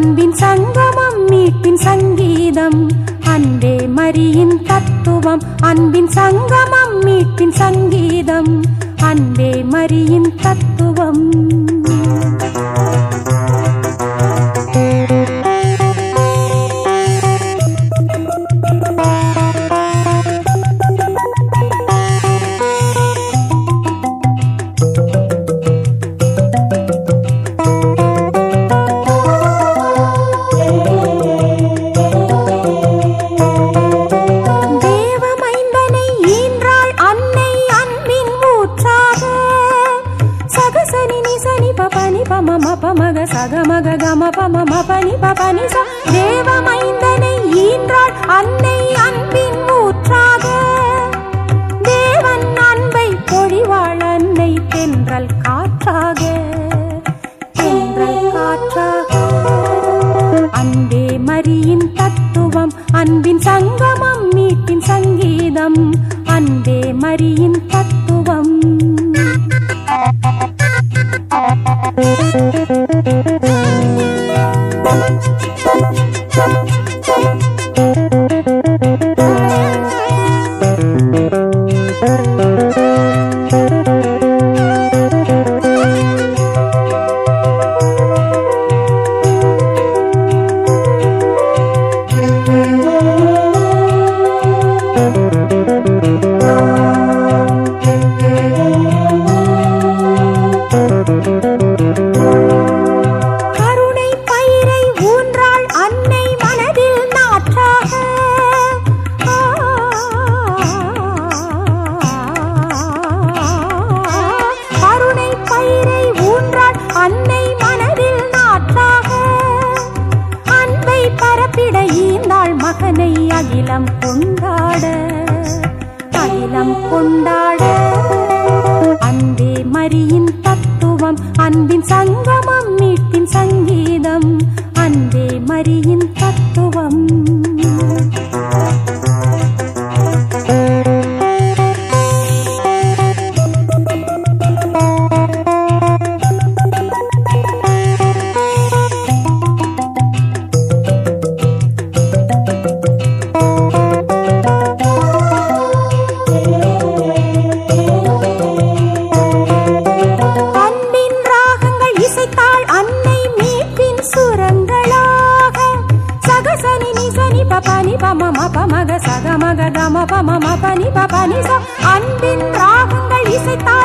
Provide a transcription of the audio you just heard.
அன்பின் சங்கமம் மீட்பின் சங்கீதம் அன்பே மரியின் தத்துவம் அன்பின் சங்கமம் மீட்பின் சங்கீதம் அன்பே மரியின் தத்துவம் சகமக கம பம மபனி பபனி ச தேவமைந்தனை ஈன்றாள் அன்னை அன்பின் ஊற்றாக தேவன் அன்பை பொழிவாள் அன்னை தென்றல் காற்றாக அன்பே மரியின் தத்துவம் அன்பின் சங்கமம் மீட்பின் சங்கீதம் அன்பே மரியின் தத்துவம் அகிலம் கொண்டாட அன்பே மரியின் தத்துவம் அன்பின் சங்கமம் மீட்பின் சங்கீதம் அன்பே மரியின் தத்துவம் அன்பின் ராகங்கள் இசைத்தாள்